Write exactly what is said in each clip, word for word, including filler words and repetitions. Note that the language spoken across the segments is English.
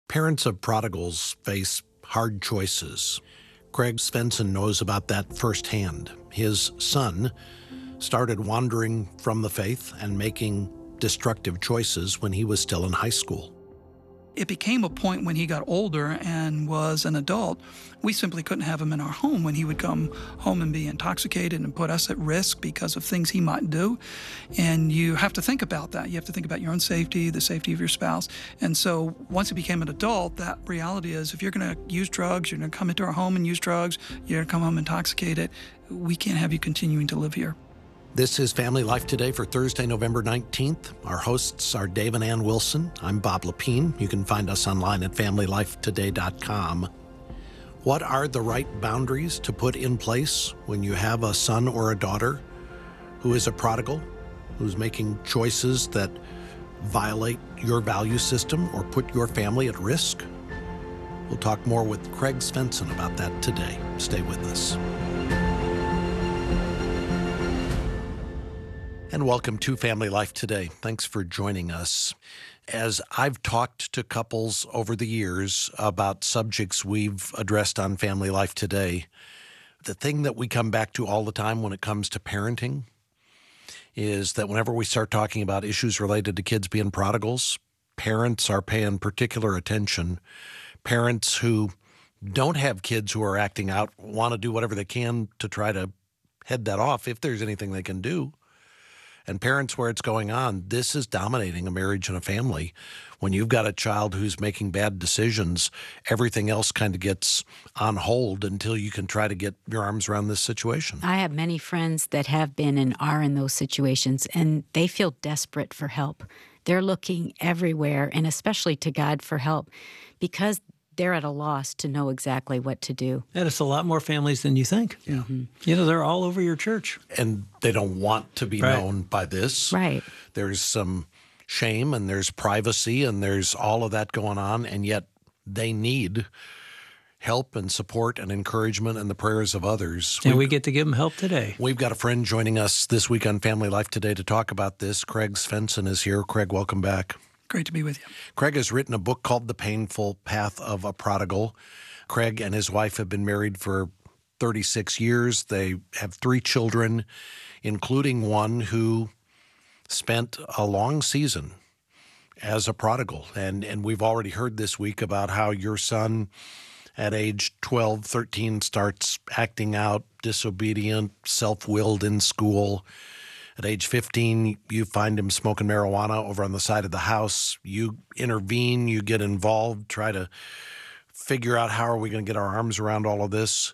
Parents of prodigals face hard choices. Craig Svensson knows about that firsthand. His son started wandering from the faith and making destructive choices when he was still in high school. It became a point when he got older and was an adult, we simply couldn't have him in our home when he would come home and be intoxicated and put us at risk because of things he might do. And you have to think about that. You have to think about your own safety, the safety of your spouse. And so once he became an adult, that reality is if you're going to use drugs, you're going to come into our home and use drugs, you're going to come home intoxicated, we can't have you continuing to live here. This is Family Life Today for Thursday, November nineteenth. Our hosts are Dave and Ann Wilson. I'm Bob Lepine. You can find us online at family life today dot com. What are the right boundaries to put in place when you have a son or a daughter who is a prodigal, who's making choices that violate your value system or put your family at risk? We'll talk more with Craig Svensson about that today. Stay with us. And welcome to Family Life Today. Thanks for joining us. As I've talked to couples over the years about subjects we've addressed on Family Life Today, the thing that we come back to all the time when it comes to parenting is that whenever we start talking about issues related to kids being prodigals, parents are paying particular attention. Parents who don't have kids who are acting out want to do whatever they can to try to head that off if there's anything they can do. And parents where it's going on, this is dominating a marriage and a family. When you've got a child who's making bad decisions, everything else kind of gets on hold until you can try to get your arms around this situation. I have many friends that have been and are in those situations, and they feel desperate for help. They're looking everywhere, and especially to God for help, because they're at a loss to know exactly what to do. And it's a lot more families than you think. Yeah. Mm-hmm. You know, they're all over your church. And they don't want to be Right. known by this. Right. There's some shame and there's privacy and there's all of that going on, and yet they need help and support and encouragement and the prayers of others. And We've- we get to give them help today. We've got a friend joining us this week on Family Life Today to talk about this. Craig Svensson is here. Craig, welcome back. Great to be with you. Craig has written a book called The Painful Path of a Prodigal. Craig and his wife have been married for thirty-six years. They have three children, including one who spent a long season as a prodigal. And, and we've already heard this week about how your son at age twelve, thirteen starts acting out, disobedient, self-willed in school. At age fifteen, you find him smoking marijuana over on the side of the house. You intervene, you get involved, try to figure out how are we going to get our arms around all of this.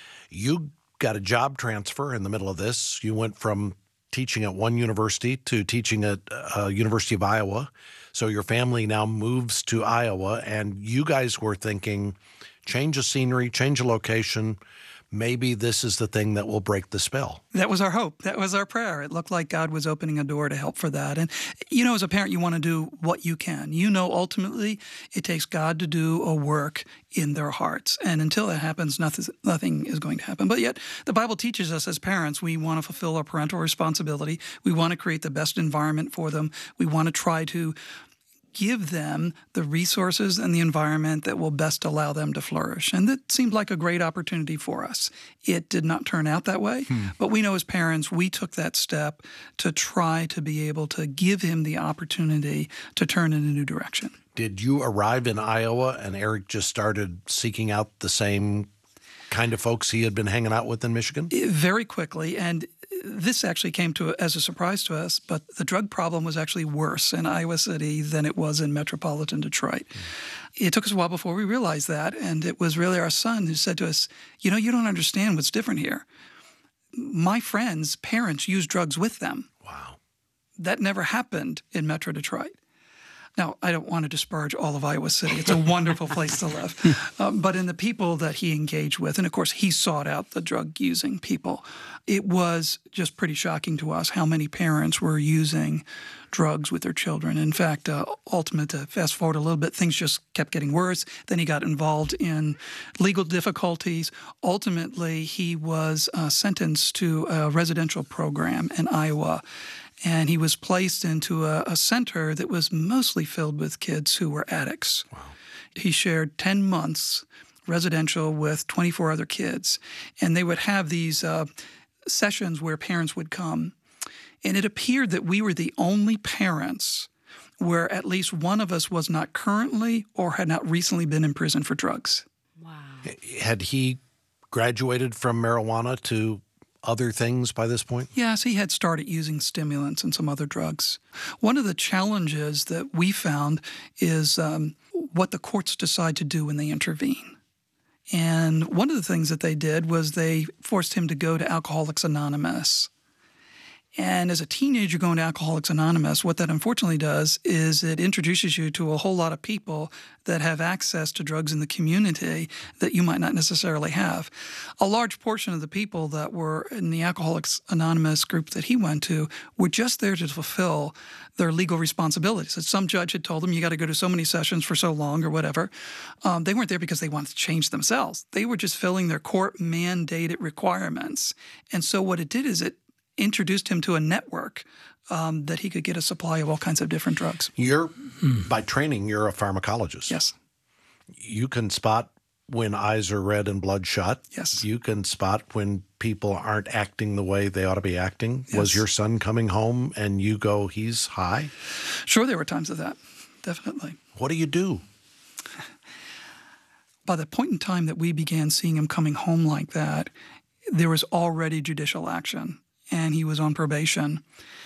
You got a job transfer in the middle of this. You went from teaching at one university to teaching at uh, University of Iowa. So your family now moves to Iowa, and you guys were thinking, change of scenery, change of location. Maybe this is the thing that will break the spell. That was our hope. That was our prayer. It looked like God was opening a door to help for that. And, you know, as a parent, you want to do what you can. You know, ultimately, it takes God to do a work in their hearts. And until that happens, nothing, nothing is going to happen. But yet, the Bible teaches us as parents, we want to fulfill our parental responsibility. We want to create the best environment for them. We want to try to give them the resources and the environment that will best allow them to flourish. And that seemed like a great opportunity for us. It did not turn out that way, hmm. but we know as parents, we took that step to try to be able to give him the opportunity to turn in a new direction. Did you arrive in Iowa and Eric just started seeking out the same kind of folks he had been hanging out with in Michigan? Very quickly, and this actually came to as a surprise to us, but the drug problem was actually worse in Iowa City than it was in metropolitan Detroit. Mm. It took us a while before we realized that, and it was really our son who said to us, you know, you don't understand what's different here. My friends' parents use drugs with them. Wow. That never happened in Metro Detroit. Now, I don't want to disparage all of Iowa City. It's a wonderful place to live. Um, but in the people that he engaged with, and of course he sought out the drug-using people, it was just pretty shocking to us how many parents were using drugs with their children. In fact, uh, ultimate, to fast forward a little bit, things just kept getting worse. Then he got involved in legal difficulties. Ultimately, he was uh, sentenced to a residential program in Iowa. And he was placed into a, a center that was mostly filled with kids who were addicts. Wow. he shared ten months residential with twenty-four other kids. And they would have these uh, sessions where parents would come. And it appeared that we were the only parents where at least one of us was not currently or had not recently been in prison for drugs. Wow. Had he graduated from marijuana to other things by this point? Yes, he had started using stimulants and some other drugs. One of the challenges that we found is um, what the courts decide to do when they intervene. And one of the things that they did was they forced him to go to Alcoholics Anonymous. And as a teenager going to Alcoholics Anonymous, what that unfortunately does is it introduces you to a whole lot of people that have access to drugs in the community that you might not necessarily have. A large portion of the people that were in the Alcoholics Anonymous group that he went to were just there to fulfill their legal responsibilities. That some judge had told them, you got to go to so many sessions for so long or whatever. Um, they weren't there because they wanted to change themselves. They were just filling their court-mandated requirements. And so what it did is it introduced him to a network um, that he could get a supply of all kinds of different drugs. You're, by training, you're a pharmacologist. Yes. You can spot when eyes are red and bloodshot. Yes. You can spot when people aren't acting the way they ought to be acting. Yes. Was your son coming home and you go, he's high? Sure, there were times of that, definitely. What do you do? By the point in time that we began seeing him coming home like that, there was already judicial action, and he was on probation.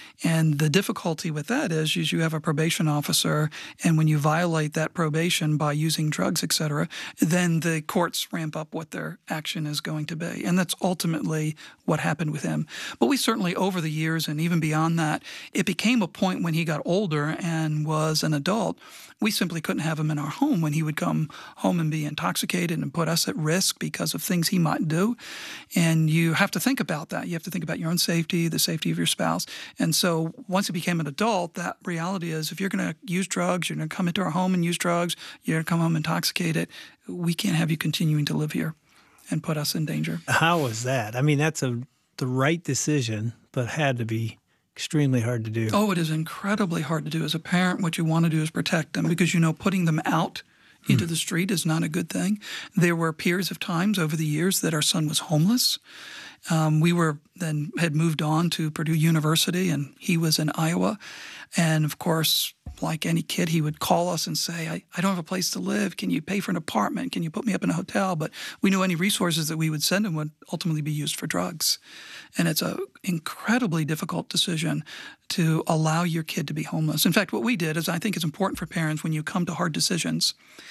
And the difficulty with that is, is you have a probation officer, and when you violate that probation by using drugs, et cetera, then the courts ramp up what their action is going to be. And that's ultimately what happened with him. But we certainly, over the years and even beyond that, it became a point when he got older and was an adult, we simply couldn't have him in our home when he would come home and be intoxicated and put us at risk because of things he might do. And you have to think about that. You have to think about your own safety, the safety of your spouse. And so once he became an adult, that reality is if you're going to use drugs, you're going to come into our home and use drugs, you're going to come home intoxicated, we can't have you continuing to live here and put us in danger. How was that? I mean, that's a the right decision, but had to be extremely hard to do. Oh, it is incredibly hard to do. As a parent, what you want to do is protect them because you know putting them out into the street is not a good thing. There were periods of times over the years that our son was homeless. Um, we were then had moved on to Purdue University, and he was in Iowa. And of course, like any kid, he would call us and say, I, I don't have a place to live. Can you pay for an apartment? Can you put me up in a hotel? But we knew any resources that we would send him would ultimately be used for drugs. And it's an incredibly difficult decision to allow your kid to be homeless. In fact, what we did is I think it's important for parents when you come to hard decisions,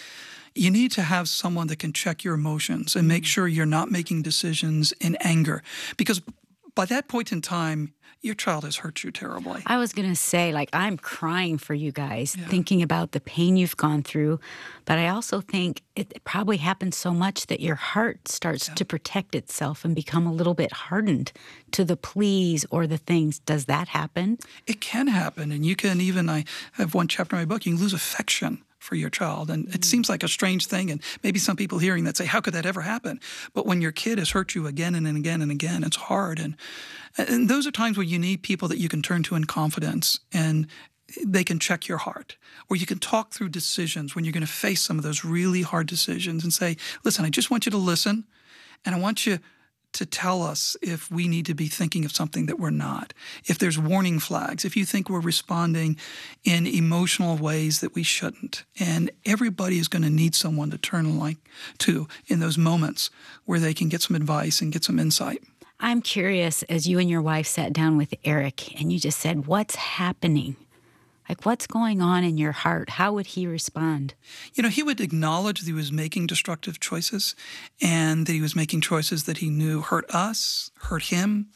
you need to have someone that can check your emotions and make sure you're not making decisions in anger. Because by that point in time, your child has hurt you terribly. I was going to say, like, I'm crying for you guys, Yeah. thinking about the pain you've gone through. But I also think it probably happens so much that your heart starts Yeah. to protect itself and become a little bit hardened to the pleas or the things. Does that happen? It can happen. And you can even, I have one chapter in my book, you can lose affection for your child. And it seems like a strange thing. And maybe some people hearing that say, how could that ever happen? But when your kid has hurt you again and again and again, it's hard. And, and those are times where you need people that you can turn to in confidence, and they can check your heart. Or you can talk through decisions when you're going to face some of those really hard decisions and say, listen, I just want you to listen, and I want you to tell us if we need to be thinking of something that we're not, if there's warning flags, if you think we're responding in emotional ways that we shouldn't. And everybody is going to need someone to turn like to in those moments where they can get some advice and get some insight. I'm curious, as you and your wife sat down with Eric and you just said, what's happening? Like, what's going on in your heart? How would he respond? You know, he would acknowledge that he was making destructive choices and that he was making choices that he knew hurt us, hurt him.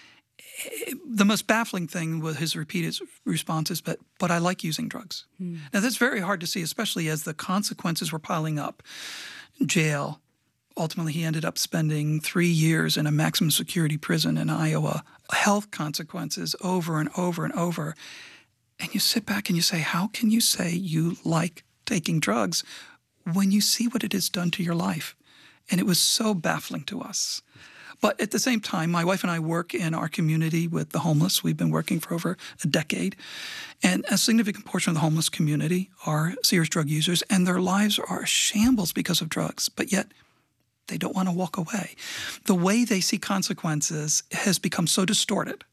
The most baffling thing was his repeated responses, but, but I like using drugs. Hmm. Now, that's very hard to see, especially as the consequences were piling up. Jail. Ultimately, he ended up spending three years in a maximum security prison in Iowa. Health consequences over and over and over. And you sit back and you say, how can you say you like taking drugs when you see what it has done to your life? And it was so baffling to us. But at the same time, my wife and I work in our community with the homeless. We've been working for over a decade. And a significant portion of the homeless community are serious drug users, and their lives are a shambles because of drugs. But yet, they don't want to walk away. The way they see consequences has become so distorted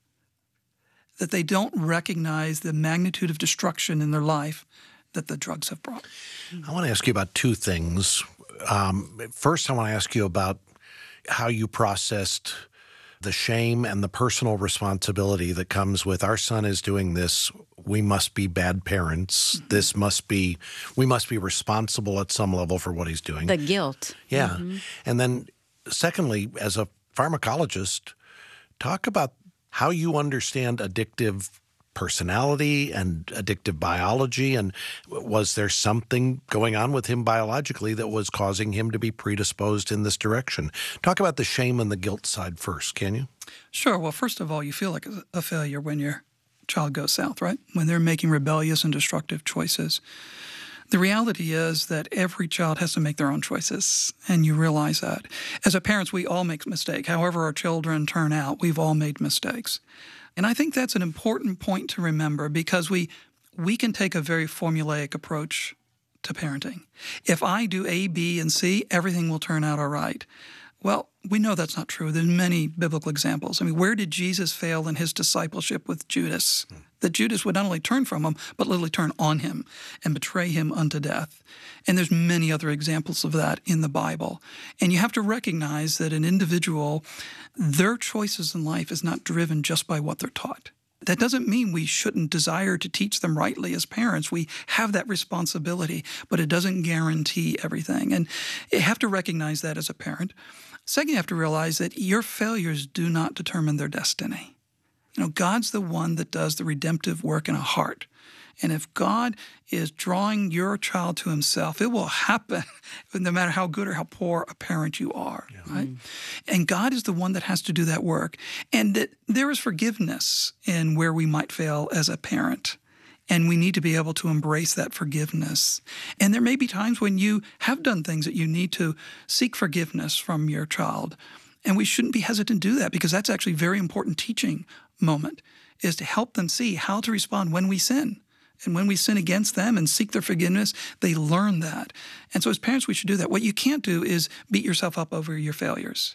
that they don't recognize the magnitude of destruction in their life that the drugs have brought. I want to ask you about two things. Um, first, I want to ask you about how you processed the shame and the personal responsibility that comes with our son is doing this. We must be bad parents. Mm-hmm. This must be, we must be responsible at some level for what he's doing. The guilt. Yeah. Mm-hmm. And then secondly, as a pharmacologist, talk about how you understand addictive personality and addictive biology, and was there something going on with him biologically that was causing him to be predisposed in this direction? Talk about the shame and the guilt side first, can you? Sure. Well, first of all, you feel like a failure when your child goes south, right? When they're making rebellious and destructive choices. The reality is that every child has to make their own choices, and you realize that. As a parents, we all make mistakes. However our children turn out, we've all made mistakes. And I think that's an important point to remember, because we we can take a very formulaic approach to parenting. If I do A, B, and C, everything will turn out all right. Well, we know that's not true. There's many biblical examples. I mean, where did Jesus fail in his discipleship with Judas? Mm. That Judas would not only turn from him, but literally turn on him and betray him unto death. And there's many other examples of that in the Bible. And you have to recognize that an individual, their choices in life is not driven just by what they're taught. That doesn't mean we shouldn't desire to teach them rightly as parents. We have that responsibility, but it doesn't guarantee everything. And you have to recognize that as a parent. Second, you have to realize that your failures do not determine their destiny. You know, God's the one that does the redemptive work in a heart. And if God is drawing your child to himself, it will happen no matter how good or how poor a parent you are, yeah. right? Mm-hmm. And God is the one that has to do that work. And that there is forgiveness in where we might fail as a parent. And we need to be able to embrace that forgiveness. And there may be times when you have done things that you need to seek forgiveness from your child. And we shouldn't be hesitant to do that, because that's actually a very important teaching moment, is to help them see how to respond when we sin. And when we sin against them and seek their forgiveness, they learn that. And so as parents, we should do that. What you can't do is beat yourself up over your failures,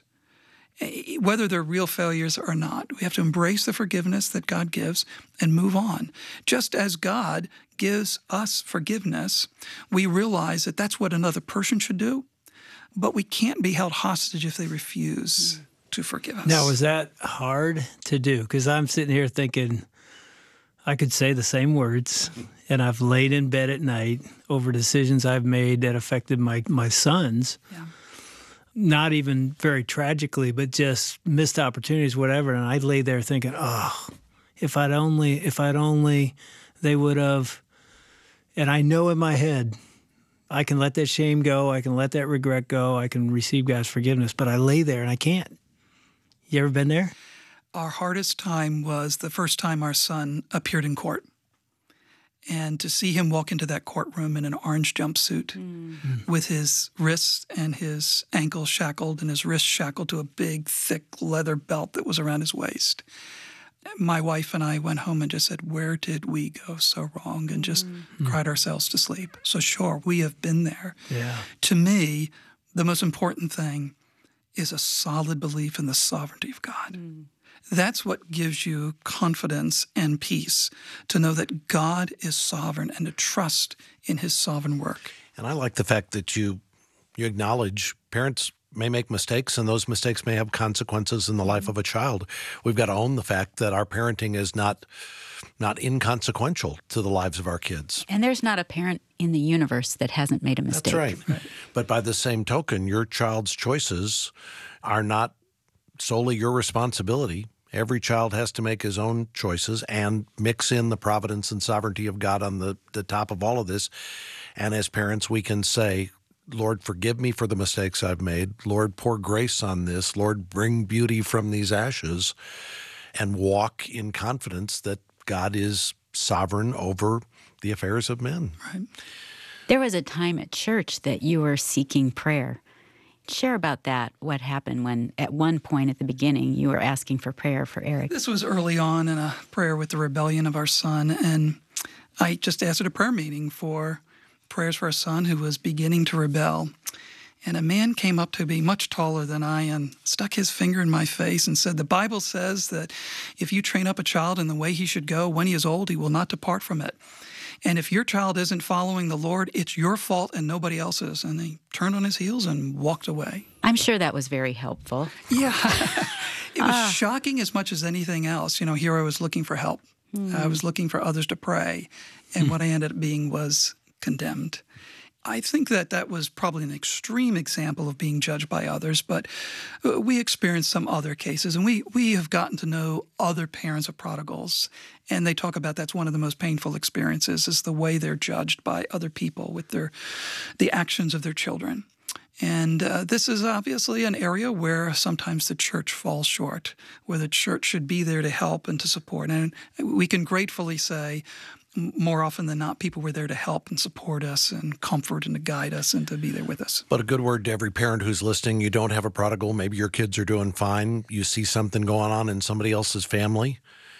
whether they're real failures or not. We have to embrace the forgiveness that God gives and move on. Just as God gives us forgiveness, we realize that that's what another person should do, but we can't be held hostage if they refuse to forgive us. Now, is that hard to do? Because I'm sitting here thinking, I could say the same words, and I've laid in bed at night over decisions I've made that affected my, my sons. Yeah. Not even very tragically, but just missed opportunities, whatever. And I lay there thinking, oh, if I'd only, if I'd only, they would have. And I know in my head, I can let that shame go. I can let that regret go. I can receive God's forgiveness. But I lay there and I can't. You ever been there? Our hardest time was the first time our son appeared in court. And to see him walk into that courtroom in an orange jumpsuit mm. with his wrists and his ankles shackled and his wrists shackled to a big, thick leather belt that was around his waist. My wife and I went home and just said, where did we go so wrong? And just mm. cried ourselves to sleep. So sure, we have been there. Yeah. To me, the most important thing is a solid belief in the sovereignty of God. Mm. That's what gives you confidence and peace, to know that God is sovereign and to trust in his sovereign work. And I like the fact that you you acknowledge parents may make mistakes, and those mistakes may have consequences in the life of a child. We've got to own the fact that our parenting is not not inconsequential to the lives of our kids. And there's not a parent in the universe that hasn't made a mistake. That's right. right. But by the same token, your child's choices are not solely your responsibility. Every child has to make his own choices and mix in the providence and sovereignty of God on the, the top of all of this. And as parents, we can say, Lord, forgive me for the mistakes I've made. Lord, pour grace on this. Lord, bring beauty from these ashes, and walk in confidence that God is sovereign over the affairs of men. Right. There was a time at church that you were seeking prayer. Share about that, what happened when at one point at the beginning you were asking for prayer for Eric. This was early on in a prayer with the rebellion of our son, and I just asked at a prayer meeting for prayers for our son who was beginning to rebel. And a man came up to me much taller than I and stuck his finger in my face and said, the Bible says that if you train up a child in the way he should go, when he is old, he will not depart from it. And if your child isn't following the Lord, it's your fault and nobody else's. And he turned on his heels and walked away. I'm sure that was very helpful. Yeah. It was Ah. shocking as much as anything else. You know, here I was looking for help. Mm. I was looking for others to pray. And Mm. what I ended up being was condemned. I think that that was probably an extreme example of being judged by others, but uh, we experienced some other cases, and we, we have gotten to know other parents of prodigals, and they talk about that's one of the most painful experiences is the way they're judged by other people with their the actions of their children. And uh, this is obviously an area where sometimes the church falls short, where the church should be there to help and to support. And we can gratefully say, more often than not, people were there to help and support us and comfort and to guide us and to be there with us. But a good word to every parent who's listening. You don't have a prodigal. Maybe your kids are doing fine. You see something going on in somebody else's family.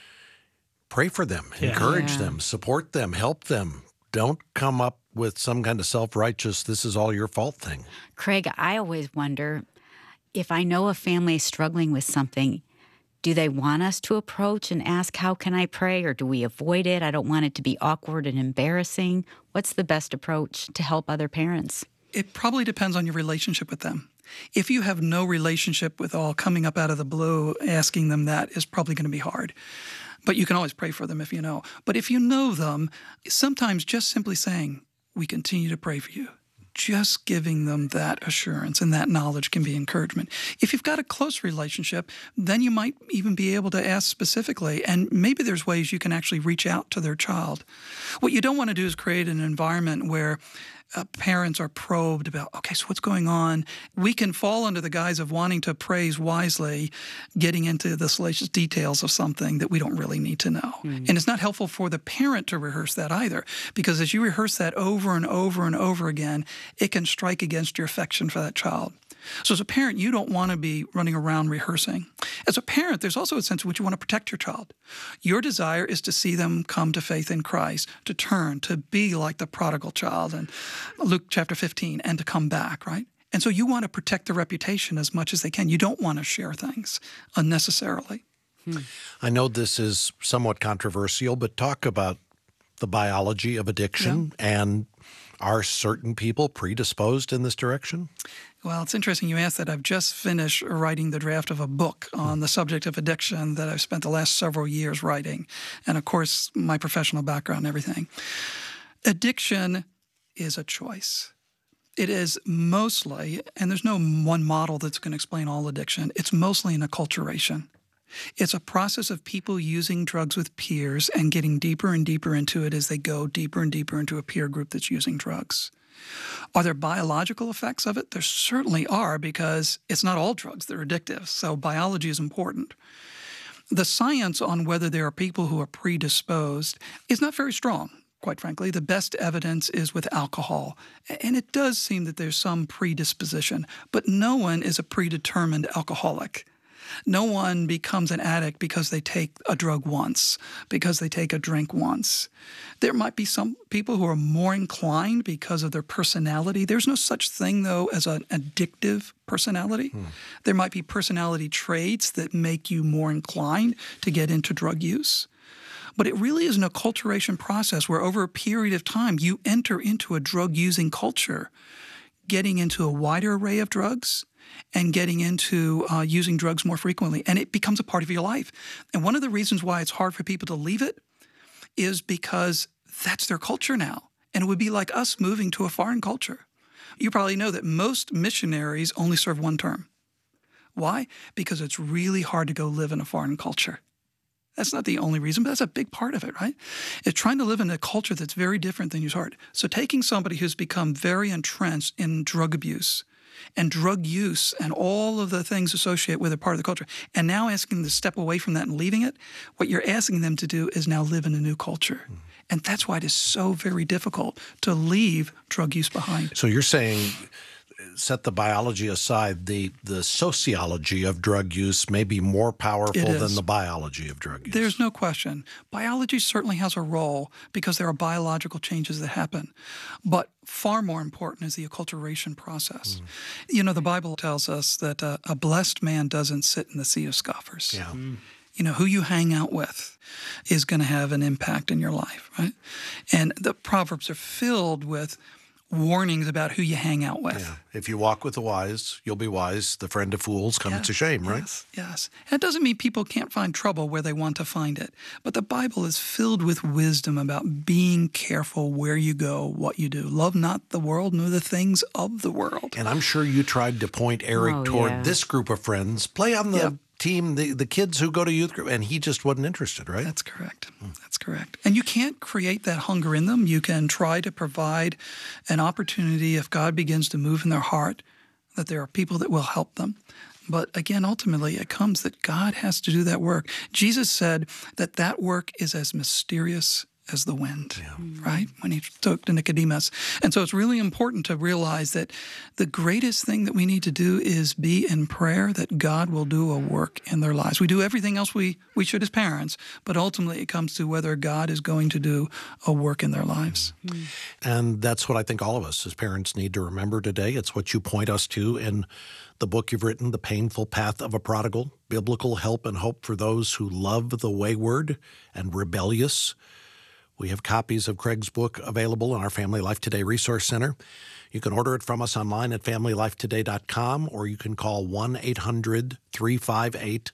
Pray for them. Yeah. Encourage Yeah. them. Support them. Help them. Don't come up with some kind of self-righteous, this is all your fault thing. Craig, I always wonder if I know a family is struggling with something, do they want us to approach and ask, how can I pray, or do we avoid it? I don't want it to be awkward and embarrassing. What's the best approach to help other parents? It probably depends on your relationship with them. If you have no relationship with all, coming up out of the blue, asking them that is probably going to be hard. But you can always pray for them if you know. But if you know them, sometimes just simply saying, we continue to pray for you, just giving them that assurance and that knowledge can be encouragement. If you've got a close relationship, then you might even be able to ask specifically, and maybe there's ways you can actually reach out to their child. What you don't want to do is create an environment where uh, parents are probed about, okay, so what's going on? We can fall under the guise of wanting to praise wisely, getting into the salacious details of something that we don't really need to know. Mm. And it's not helpful for the parent to rehearse that either, because as you rehearse that over and over and over again, it can strike against your affection for that child. So as a parent, you don't want to be running around rehearsing. As a parent, there's also a sense in which you want to protect your child. Your desire is to see them come to faith in Christ, to turn, to be like the prodigal child in Luke chapter fifteen, and to come back, right? And so you want to protect their reputation as much as they can. You don't want to share things unnecessarily. Hmm. I know this is somewhat controversial, but talk about the biology of addiction, yeah. And are certain people predisposed in this direction? Well, it's interesting you asked that. I've just finished writing the draft of a book on the subject of addiction that I've spent the last several years writing. And, of course, my professional background and everything. Addiction is a choice. It is mostly, and there's no one model that's going to explain all addiction, it's mostly an acculturation. It's a process of people using drugs with peers and getting deeper and deeper into it as they go deeper and deeper into a peer group that's using drugs. Are there biological effects of it? There certainly are, because it's not all drugs that are addictive, so biology is important. The science on whether there are people who are predisposed is not very strong, quite frankly. The best evidence is with alcohol, and it does seem that there's some predisposition, but no one is a predetermined alcoholic. No one becomes an addict because they take a drug once, because they take a drink once. There might be some people who are more inclined because of their personality. There's no such thing, though, as an addictive personality. Hmm. There might be personality traits that make you more inclined to get into drug use. But it really is an acculturation process where over a period of time you enter into a drug-using culture, getting into a wider array of drugs, and getting into uh, using drugs more frequently. And it becomes a part of your life. And one of the reasons why it's hard for people to leave it is because that's their culture now. And it would be like us moving to a foreign culture. You probably know that most missionaries only serve one term. Why? Because it's really hard to go live in a foreign culture. That's not the only reason, but that's a big part of it, right? It's trying to live in a culture that's very different than yours. So taking somebody who's become very entrenched in drug abuse and drug use and all of the things associated with a part of the culture, and now asking them to step away from that and leaving it, what you're asking them to do is now live in a new culture. Mm-hmm. And that's why it is so very difficult to leave drug use behind. So you're saying set the biology aside, the, the sociology of drug use may be more powerful It than is. the biology of drug use. There's no question. Biology certainly has a role because there are biological changes that happen. But far more important is the acculturation process. Mm. You know, the Bible tells us that uh, a blessed man doesn't sit in the sea of scoffers. Yeah. Mm. You know, who you hang out with is going to have an impact in your life, right? And the Proverbs are filled with warnings about who you hang out with. Yeah. If you walk with the wise, you'll be wise. The friend of fools comes yes, to shame, right? Yes, yes. That doesn't mean people can't find trouble where they want to find it. But the Bible is filled with wisdom about being careful where you go, what you do. Love not the world, nor the things of the world. And I'm sure you tried to point Eric oh, toward yeah. this group of friends. Play on the Yep. team, the, the kids who go to youth group, and he just wasn't interested, right? That's correct. That's correct. And you can't create that hunger in them. You can try to provide an opportunity if God begins to move in their heart, that there are people that will help them. But again, ultimately, it comes that God has to do that work. Jesus said that that work is as mysterious as the wind, yeah. right? When he spoke to Nicodemus. And so it's really important to realize that the greatest thing that we need to do is be in prayer that God will do a work in their lives. We do everything else we, we should as parents, but ultimately it comes to whether God is going to do a work in their lives. Mm-hmm. And that's what I think all of us as parents need to remember today. It's what you point us to in the book you've written, The Painful Path of a Prodigal, Biblical Help and Hope for Those Who Love the Wayward and Rebellious. We have copies of Craig's book available in our Family Life Today Resource Center. You can order it from us online at family life today dot com, or you can call one eight hundred three five eight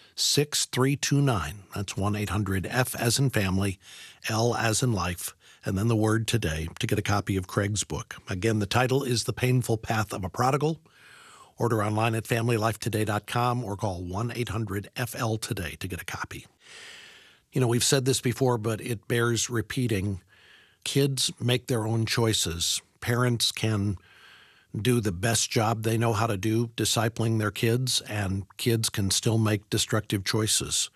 six three two nine. That's one eight hundred F as in family, L as in life, and then the word today to get a copy of Craig's book. Again, the title is The Painful Path of a Prodigal. Order online at family life today dot com or call one eight hundred F L today to get a copy. You know, we've said this before, but it bears repeating. Kids make their own choices. Parents can do the best job they know how to do discipling their kids, and kids can still make destructive choices.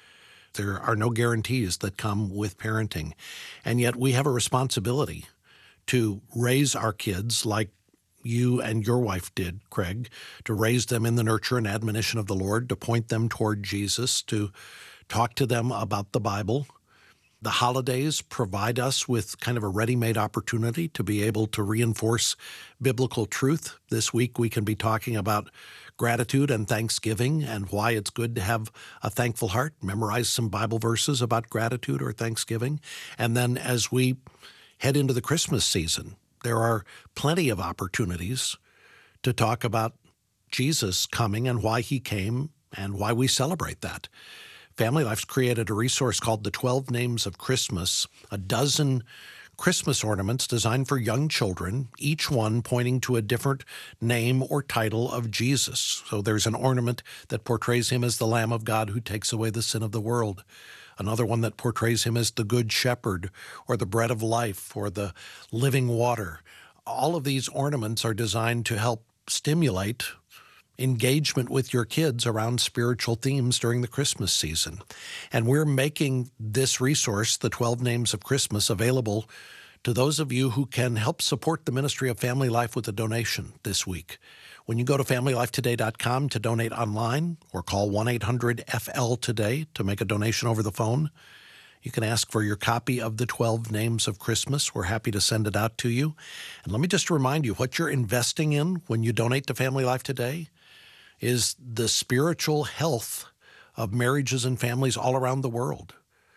There are no guarantees that come with parenting. And yet we have a responsibility to raise our kids like you and your wife did, Craig, to raise them in the nurture and admonition of the Lord, to point them toward Jesus, to talk to them about the Bible. The holidays provide us with kind of a ready-made opportunity to be able to reinforce biblical truth. This week we can be talking about gratitude and thanksgiving and why it's good to have a thankful heart, memorize some Bible verses about gratitude or thanksgiving. And then as we head into the Christmas season, there are plenty of opportunities to talk about Jesus coming and why he came and why we celebrate that. Family Life's created a resource called The twelve Names of Christmas, a dozen Christmas ornaments designed for young children, each one pointing to a different name or title of Jesus. So there's an ornament that portrays him as the Lamb of God who takes away the sin of the world, another one that portrays him as the Good Shepherd or the Bread of Life or the Living Water. All of these ornaments are designed to help stimulate engagement with your kids around spiritual themes during the Christmas season. And we're making this resource, The twelve Names of Christmas, available to those of you who can help support the ministry of Family Life with a donation this week. When you go to family life today dot com to donate online or call one eight hundred F L today to make a donation over the phone, you can ask for your copy of The twelve Names of Christmas. We're happy to send it out to you. And let me just remind you, what you're investing in when you donate to Family Life Today is the spiritual health of marriages and families all around the world.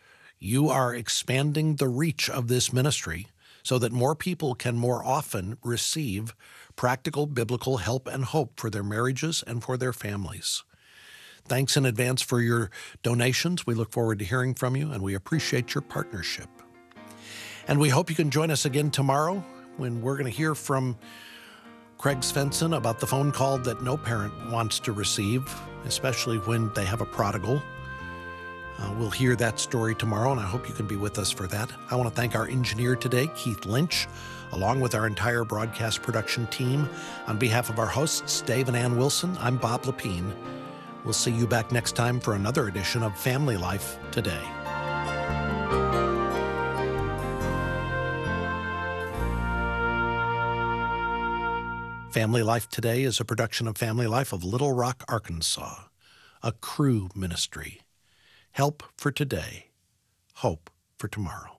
You are expanding the reach of this ministry so that more people can more often receive practical biblical help and hope for their marriages and for their families. Thanks in advance for your donations. We look forward to hearing from you, and we appreciate your partnership. And we hope you can join us again tomorrow when we're going to hear from Craig Svensson about the phone call that no parent wants to receive, especially when they have a prodigal. Uh, we'll hear that story tomorrow, and I hope you can be with us for that. I want to thank our engineer today, Keith Lynch, along with our entire broadcast production team. On behalf of our hosts, Dave and Ann Wilson, I'm Bob Lepine. We'll see you back next time for another edition of Family Life Today. Family Life Today is a production of Family Life of Little Rock, Arkansas, a Cru ministry. Help for today, hope for tomorrow.